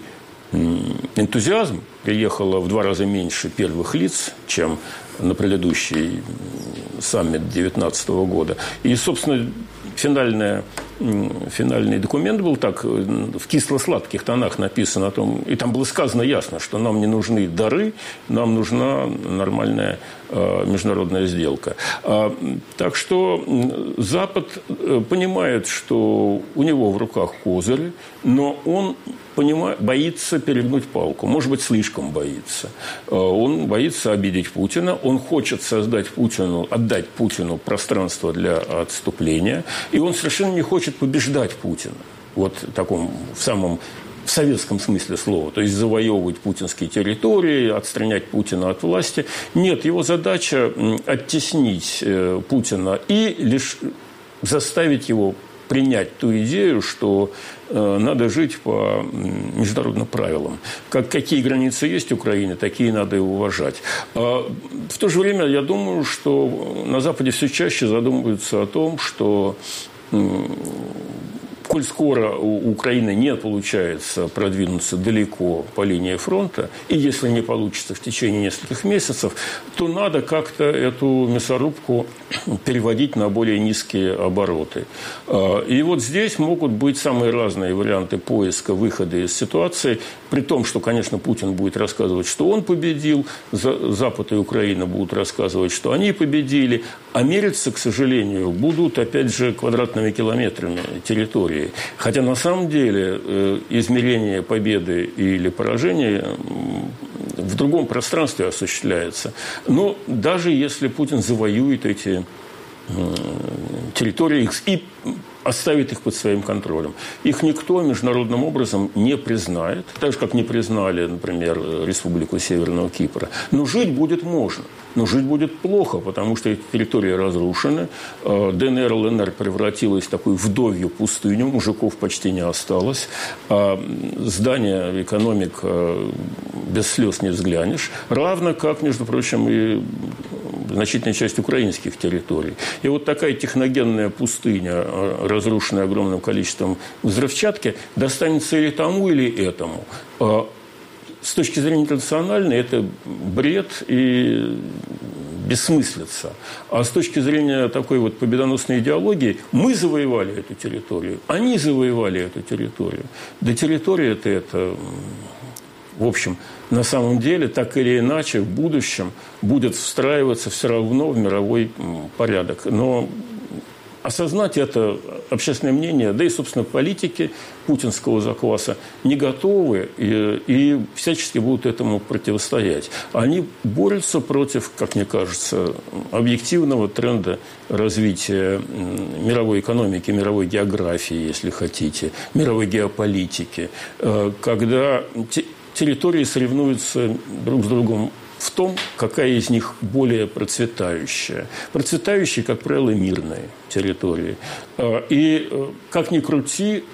S3: энтузиазм, приехало в два раза меньше первых лиц, чем на предыдущий саммит две тысячи девятнадцатого года. И, собственно, финальная, финальный документ был так в кисло-сладких тонах написан о том, и там было сказано ясно, что нам не нужны дары, нам нужна нормальная э, международная сделка. А, так что Запад понимает, что у него в руках козыри, но он понимает, боится перегнуть палку, может быть, слишком боится. Он боится обидеть Путина, он хочет создать Путину, отдать Путину пространство для отступления, и он совершенно не хочет побеждать Путина. Вот в таком, в самом в советском смысле слова, то есть завоевывать путинские территории, отстранять Путина от власти. Нет, его задача оттеснить Путина и лишь заставить его принять ту идею, что э, надо жить по международным правилам. Как, какие границы есть у Украины, такие надо и уважать. А в то же время я думаю, что на Западе все чаще задумываются о том, что э, коль скоро у Украины не получается продвинуться далеко по линии фронта, и если не получится в течение нескольких месяцев, то надо как-то эту мясорубку переводить на более низкие обороты. И вот здесь могут быть самые разные варианты поиска выхода из ситуации, при том, что, конечно, Путин будет рассказывать, что он победил, Запад и Украина будут рассказывать, что они победили, а мериться, к сожалению, будут, опять же, квадратными километрами территории. Хотя на самом деле измерение победы или поражения в другом пространстве осуществляется. Но даже если Путин завоюет эти территории и оставит их под своим контролем, их никто международным образом не признает, так же, как не признали, например, Республику Северного Кипра. Но жить будет можно. Но жить будет плохо, потому что эти территории разрушены. ДНР, ЛНР превратилась в такую вдовью пустыню, мужиков почти не осталось. Здания, экономика без слез не взглянешь. Равно как, между прочим, и значительная часть украинских территорий. И вот такая техногенная пустыня, разрушенная огромным количеством взрывчатки, достанется или тому, или этому. С точки зрения интернациональной это бред и бессмыслица. А с точки зрения такой вот победоносной идеологии, мы завоевали эту территорию, они завоевали эту территорию. Да территория-то это, в общем, на самом деле, так или иначе, в будущем будет встраиваться все равно в мировой порядок. Но осознать это общественное мнение, да и, собственно, политики путинского закваса не готовы и, и всячески будут этому противостоять. Они борются против, как мне кажется, объективного тренда развития мировой экономики, мировой географии, если хотите, мировой геополитики, когда территории соревнуются друг с другом в том, какая из них более процветающая. Процветающие, как правило, мирные территории. И, как ни крути,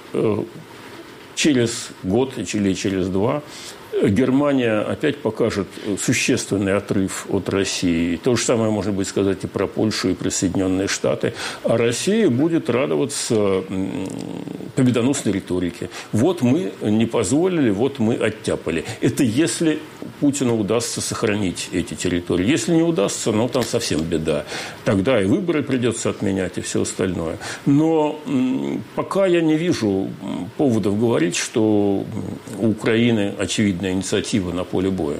S3: через год или через два Германия опять покажет существенный отрыв от России. То же самое можно будет сказать и про Польшу, и про Соединенные Штаты. А Россия будет радоваться победоносной риторике. Вот мы не позволили, вот мы оттяпали. Это если Путину удастся сохранить эти территории. Если не удастся, ну, там совсем беда. Тогда и выборы придется отменять, и все остальное. Но пока я не вижу поводов говорить, что у Украины очевидная инициатива на поле боя.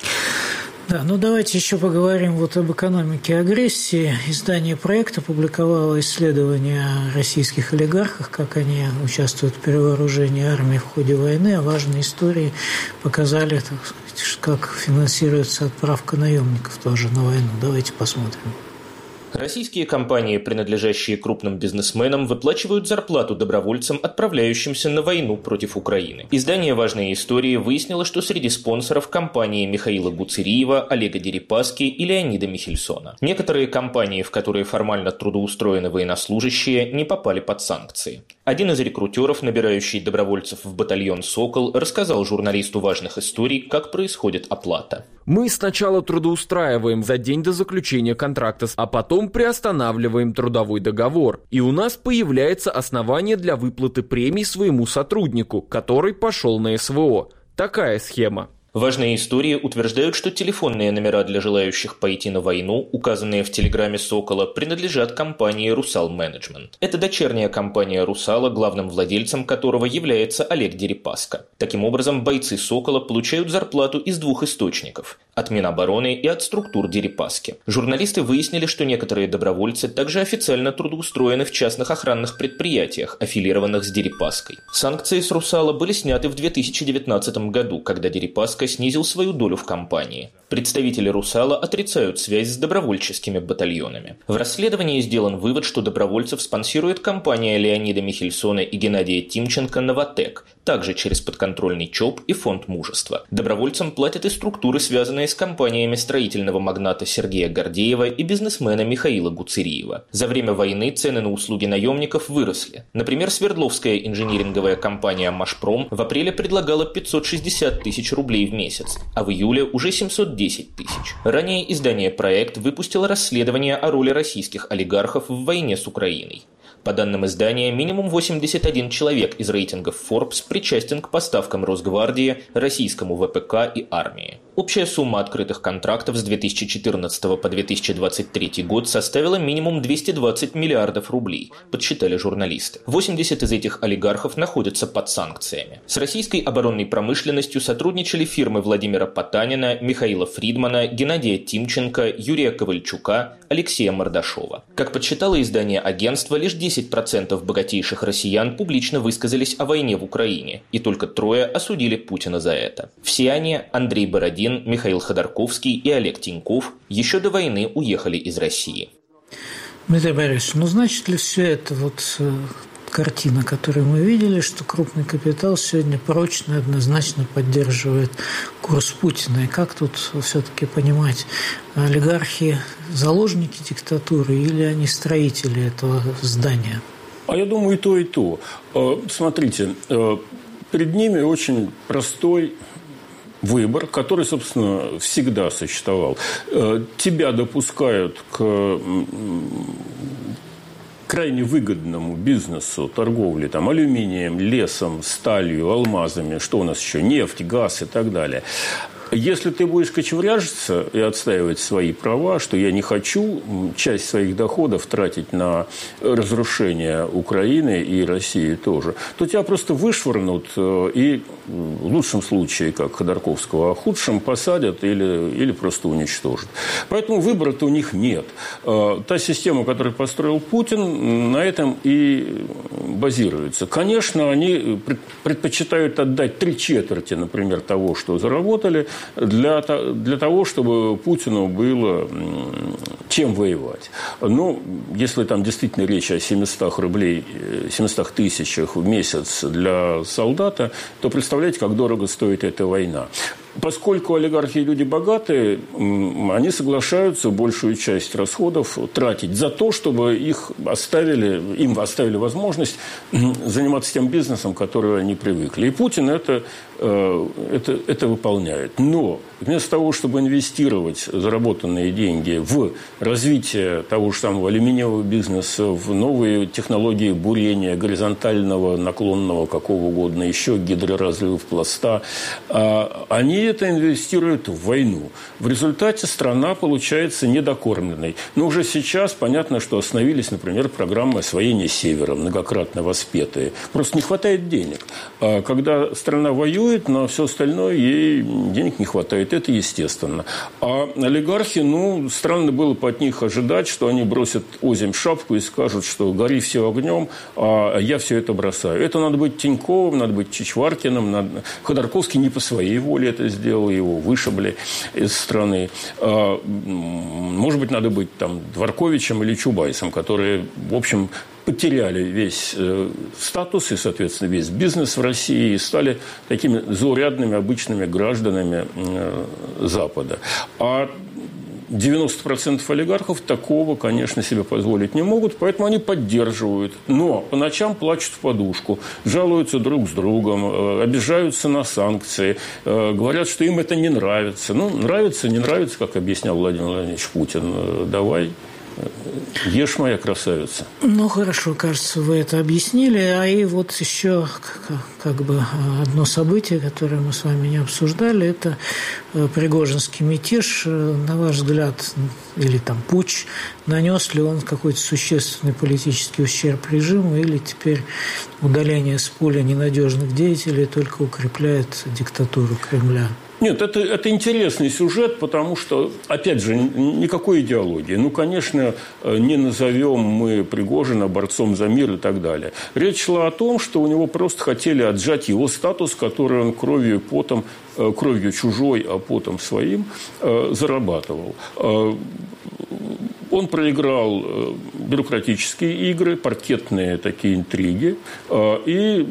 S1: Да, ну давайте еще поговорим вот об экономике агрессии. Издание «Проект» опубликовало исследование о российских олигархах, как они участвуют в перевооружении армии в ходе войны, а важные истории показали, так сказать, как финансируется отправка наемников тоже на войну. Давайте посмотрим.
S14: Российские компании, принадлежащие крупным бизнесменам, выплачивают зарплату добровольцам, отправляющимся на войну против Украины. Издание «Важные истории» выяснило, что среди спонсоров компании Михаила Гуцериева, Олега Дерипаски и Леонида Михельсона. Некоторые компании, в которые формально трудоустроены военнослужащие, не попали под санкции. Один из рекрутеров, набирающий добровольцев в батальон «Сокол», рассказал журналисту «Важных историй», как происходит оплата.
S15: Мы сначала трудоустраиваем за день до заключения контракта, а потом приостанавливаем трудовой договор. И у нас появляется основание для выплаты премий своему сотруднику, который пошел на СВО. Такая схема.
S14: Важные истории утверждают, что телефонные номера для желающих пойти на войну, указанные в телеграмме «Сокола», принадлежат компании «Русал Менеджмент». Это дочерняя компания «Русала», главным владельцем которого является Олег Дерипаска. Таким образом, бойцы «Сокола» получают зарплату из двух источников – от Минобороны и от структур Дерипаски. Журналисты выяснили, что некоторые добровольцы также официально трудоустроены в частных охранных предприятиях, аффилированных с Дерипаской. Санкции с «Русала» были сняты в две тысячи девятнадцатом году, когда Дерипаска снизил свою долю в компании. Представители «Русала» отрицают связь с добровольческими батальонами. В расследовании сделан вывод, что добровольцев спонсирует компания Леонида Михельсона и Геннадия Тимченко «Новотек», также через подконтрольный ЧОП и Фонд мужества. Добровольцам платят и структуры, связанные с компаниями строительного магната Сергея Гордеева и бизнесмена Михаила Гуцериева. За время войны цены на услуги наемников выросли. Например, Свердловская инжиниринговая компания «Машпром» в апреле предлагала пятьсот шестьдесят тысяч рублей в месяц, а в июле уже семьсот десять тысяч. Ранее издание «Проект» выпустило расследование о роли российских олигархов в войне с Украиной. По данным издания, минимум восемьдесят один человек из рейтингов Forbes причастен к поставкам Росгвардии, российскому ВПК и армии. Общая сумма открытых контрактов с две тысячи четырнадцатого по две тысячи двадцать третий год составила минимум двести двадцать миллиардов рублей, подсчитали журналисты. восемьдесят из этих олигархов находятся под санкциями. С российской оборонной промышленностью сотрудничали фирмы Владимира Потанина, Михаила Фридмана, Геннадия Тимченко, Юрия Ковальчука, Алексея Мордашова. Как подсчитало издание агентства, лишь десять процентов богатейших россиян публично высказались о войне в Украине, и только трое осудили Путина за это. Все они, Андрей Бородин, Михаил Ходорковский и Олег Тиньков, еще до войны уехали из России.
S1: Дмитрий Борисович, ну значит ли все это вот картина, которую мы видели, что крупный капитал сегодня прочно и однозначно поддерживает курс Путина? И как тут все-таки понимать, олигархи заложники диктатуры или они строители этого здания?
S3: А я думаю, и то, и то. Смотрите, перед ними очень простой выбор, который, собственно, всегда существовал. Тебя допускают к крайне выгодному бизнесу, торговле там, алюминием, лесом, сталью, алмазами, что у нас еще, нефть, газ и так далее. Если ты будешь кочевряжиться и отстаивать свои права, что я не хочу часть своих доходов тратить на разрушение Украины и России тоже, то тебя просто вышвырнут и в лучшем случае, как Ходорковского, а в худшем посадят или, или просто уничтожат. Поэтому выбора-то у них нет. Та система, которую построил Путин, на этом и базируется. Конечно, они предпочитают отдать три четверти, например, того, что заработали, Для, для того, чтобы Путину было чем воевать. Но если там действительно речь о семьсот рублей, семьсот тысячах в месяц для солдата, то представляете, как дорого стоит эта война. Поскольку олигархи люди богатые, они соглашаются большую часть расходов тратить за то, чтобы их оставили, им оставили возможность заниматься тем бизнесом, к которому они привыкли. И Путин это, это, это выполняет. Но вместо того, чтобы инвестировать заработанные деньги в развитие того же самого алюминиевого бизнеса, в новые технологии бурения, горизонтального, наклонного, какого угодно, еще гидроразливов пласта, они это инвестируют в войну. В результате страна получается недокормленной. Но уже сейчас понятно, что остановились, например, программы освоения Севера, многократно воспетые. Просто не хватает денег. А когда страна воюет, на все остальное ей денег не хватает. Это естественно. А олигархи, ну, странно было бы от них ожидать, что они бросят озимь шапку и скажут, что гори все огнем, а я все это бросаю. Это надо быть Тиньковым, надо быть Чичваркиным. Надо... Ходорковский не по своей воле это сделал, его вышибли из страны. Может быть, надо быть там Дворковичем или Чубайсом, которые, в общем, потеряли весь статус и, соответственно, весь бизнес в России и стали такими заурядными, обычными гражданами Запада. А девяносто процентов олигархов такого, конечно, себе позволить не могут, поэтому они поддерживают. Но по ночам плачут в подушку, жалуются друг с другом, обижаются на санкции, говорят, что им это не нравится. Ну, нравится, не нравится, как объяснял Владимир Владимирович Путин. Давай. Ешь, моя красавица.
S1: Ну, хорошо, кажется, вы это объяснили. А и вот еще как бы одно событие, которое мы с вами не обсуждали, это Пригожинский мятеж. На ваш взгляд, или там путч, нанес ли он какой-то существенный политический ущерб режиму, или теперь удаление с поля ненадежных деятелей только укрепляет диктатуру Кремля?
S3: Нет, это, это интересный сюжет, потому что, опять же, никакой идеологии. Ну, конечно, не назовем мы Пригожина борцом за мир и так далее. Речь шла о том, что у него просто хотели отжать его статус, который он кровью и потом, кровью чужой, а потом своим зарабатывал. Он проиграл бюрократические игры, паркетные такие интриги, и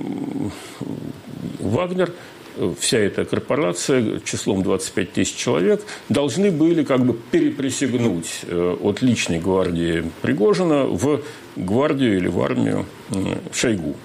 S3: Вагнер, вся эта корпорация числом двадцать пять тысяч человек должны были как бы переприсягнуть от личной гвардии Пригожина в гвардию или в армию Шойгу.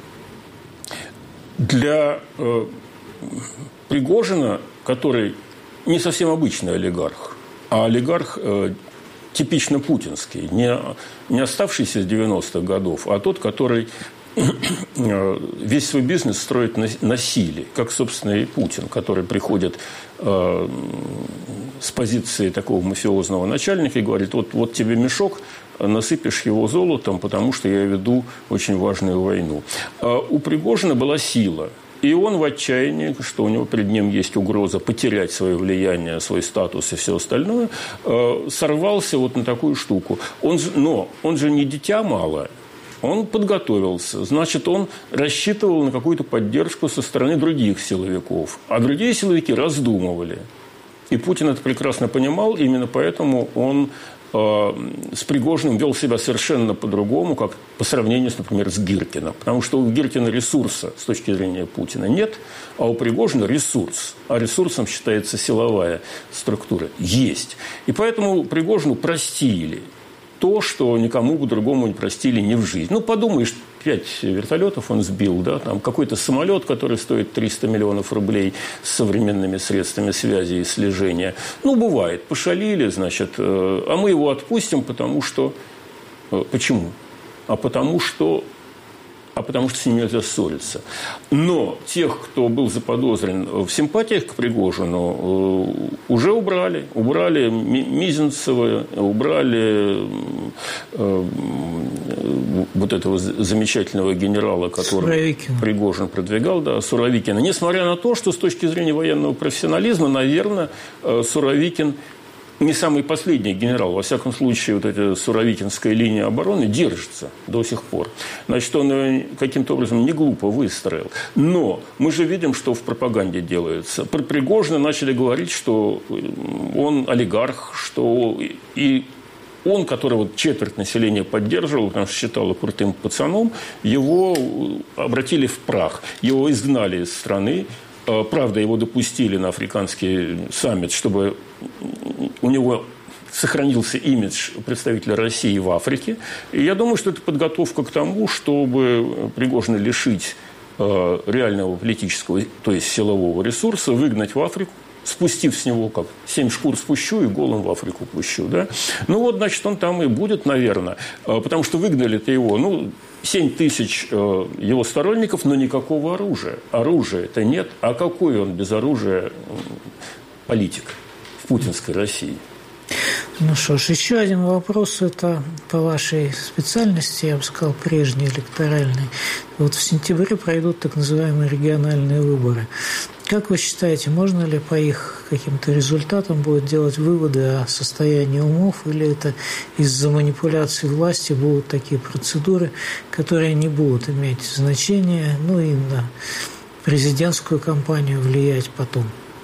S3: Для Пригожина, который не совсем обычный олигарх, а олигарх типично путинский, не, не оставшийся с девяностых годов, а тот, который весь свой бизнес строит на, на силе, как, собственно, и Путин, который приходит э, с позиции такого мафиозного начальника и говорит, вот, вот тебе мешок, насыпешь его золотом, потому что я веду очень важную войну. А у Пригожина была сила. И он в отчаянии, что у него перед ним есть угроза потерять свое влияние, свой статус и все остальное, э, сорвался вот на такую штуку. Он же, но он же не дитя малое. Он подготовился, значит, он рассчитывал на какую-то поддержку со стороны других силовиков. А другие силовики раздумывали. И Путин это прекрасно понимал, именно поэтому он э, с Пригожиным вел себя совершенно по-другому, как по сравнению, например, с Гиркиным. Потому что у Гиркина ресурса с точки зрения Путина нет, а у Пригожина ресурс. А ресурсом считается силовая структура. Есть. И поэтому Пригожину простили то, что никому бы другому не простили ни в жизнь. Ну, подумаешь, пять вертолетов он сбил, да, там какой-то самолет, который стоит триста миллионов рублей с современными средствами связи и слежения. Ну, бывает, пошалили, значит, а мы его отпустим, потому что... Почему? А потому что... а потому что с ним нельзя ссориться. Но тех, кто был заподозрен в симпатиях к Пригожину, уже убрали. Убрали Мизинцева, убрали вот этого замечательного генерала, которого Пригожин продвигал, да, Суровикина. Несмотря на то, что с точки зрения военного профессионализма, наверное, Суровикин не самый последний генерал. Во всяком случае, вот эта суровикинская линия обороны держится до сих пор. Значит, он ее каким-то образом не глупо выстроил. Но мы же видим, что в пропаганде делается. Про Пригожина начали говорить, что он олигарх, что и он, которого четверть населения поддерживал, потому что считал крутым пацаном, его обратили в прах. Его изгнали из страны. Правда, его допустили на африканский саммит, чтобы у него сохранился имидж представителя России в Африке. И я думаю, что это подготовка к тому, чтобы Пригожина лишить э, реального политического, то есть силового ресурса, выгнать в Африку, спустив с него, как семь шкур спущу и голым в Африку пущу. Да? Ну вот, значит, он там и будет, наверное. Потому что выгнали-то его, ну, семь тысяч э, его сторонников, но никакого оружия. Оружия-то нет. А какой он без оружия э, политик в путинской России?
S1: Ну что ж, еще один вопрос, это по вашей специальности, я бы сказал, прежней, электоральной. Вот в сентябре пройдут так называемые региональные выборы. Как вы считаете, можно ли по их каким-то результатам будет делать выводы о состоянии умов, или это из-за манипуляций власти будут такие процедуры, которые не будут иметь значения, ну и на президентскую кампанию влиять потом?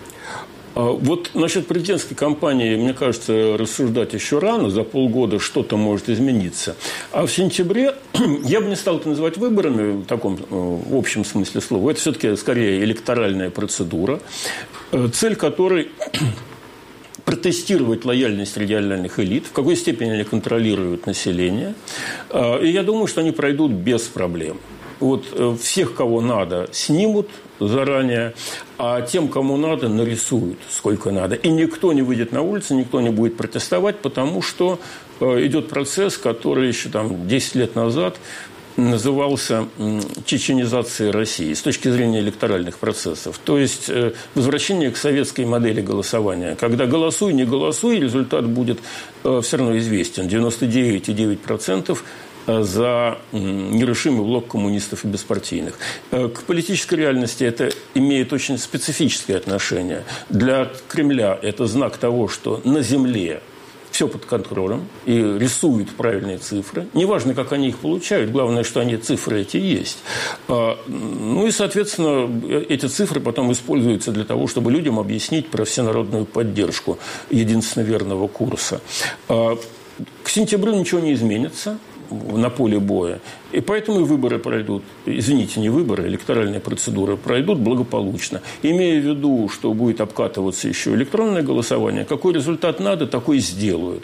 S3: Вот насчет президентской кампании, мне кажется, рассуждать еще рано, за полгода что-то может измениться. А в сентябре я бы не стал это называть выборами в таком в общем смысле слова. Это все-таки скорее электоральная процедура, цель которой протестировать лояльность региональных элит, в какой степени они контролируют население. И я думаю, что они пройдут без проблем. Вот всех, кого надо, снимут заранее, а тем, кому надо, нарисуют сколько надо. И никто не выйдет на улицу, никто не будет протестовать, потому что идет процесс, который еще там десять лет назад назывался чеченизацией России с точки зрения электоральных процессов. То есть возвращение к советской модели голосования. Когда голосуй, не голосуй, результат будет все равно известен. девяносто девять целых девять десятых процента за нерушимый блок коммунистов и беспартийных. К политической реальности это имеет очень специфическое отношение. Для Кремля это знак того, что на земле все под контролем и рисуют правильные цифры. Неважно, как они их получают, главное, что они цифры эти есть. Ну и, соответственно, эти цифры потом используются для того, чтобы людям объяснить про всенародную поддержку единственно верного курса. К сентябрю ничего не изменится на поле боя. И поэтому и выборы пройдут, извините, не выборы, электоральные процедуры пройдут благополучно. Имея в виду, что будет обкатываться еще электронное голосование, какой результат надо, такой сделают.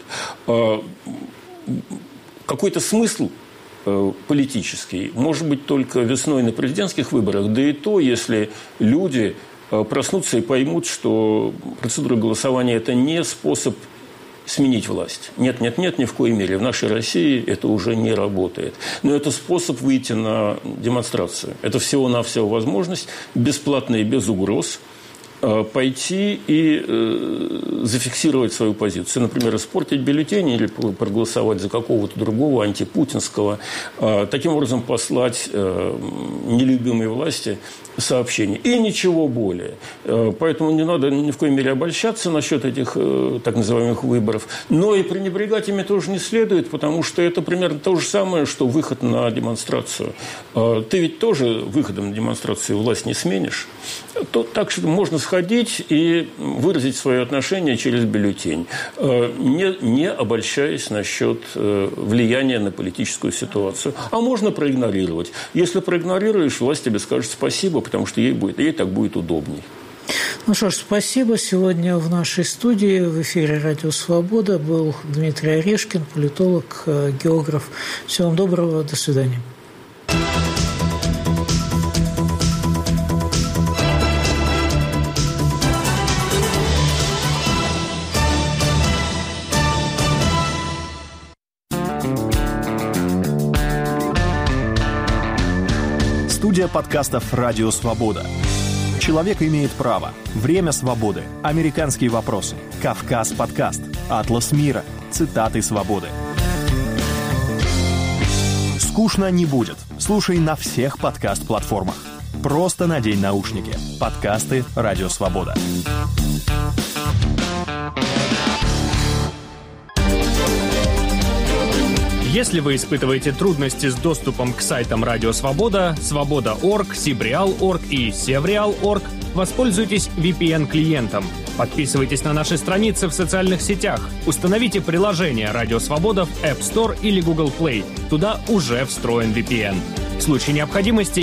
S3: Какой-то смысл политический может быть только весной на президентских выборах, да и то, если люди проснутся и поймут, что процедура голосования – это не способ сменить власть. Нет, нет, нет, ни в коей мере. В нашей России это уже не работает. Но это способ выйти на демонстрацию. Это всего-навсего возможность, бесплатно и без угроз, пойти и э, зафиксировать свою позицию. Например, испортить бюллетень или проголосовать за какого-то другого антипутинского. Э, таким образом послать э, нелюбимой власти сообщение. И ничего более. Э, поэтому не надо ни в коей мере обольщаться насчет этих э, так называемых выборов. Но и пренебрегать ими тоже не следует, потому что это примерно то же самое, что выход на демонстрацию. Э, ты ведь тоже выходом на демонстрацию власть не сменишь. То, так что можно сходить и выразить свое отношение через бюллетень, не, не обольщаясь насчет влияния на политическую ситуацию. А можно проигнорировать. Если проигнорируешь, власть тебе скажет спасибо, потому что ей, будет, ей так будет удобней.
S1: Ну что ж, спасибо. Сегодня в нашей студии в эфире «Радио Свобода» был Дмитрий Орешкин, политолог, географ. Всего вам доброго. До свидания.
S16: Студия подкастов «Радио Свобода». «Человек имеет право», «Время свободы», «Американские вопросы», «Кавказ подкаст», «Атлас мира», «Цитаты свободы». Скучно не будет. Слушай на всех подкаст-платформах. Просто надень наушники. Подкасты «Радио Свобода».
S17: Если вы испытываете трудности с доступом к сайтам Радио Свобода, Свобода точка орг, Сибреал точка орг и Севреал точка орг, воспользуйтесь ви пи эн-клиентом. Подписывайтесь на наши страницы в социальных сетях. Установите приложение Радио Свобода в App Store или Google Play. Туда уже встроен ви пи эн. В случае необходимости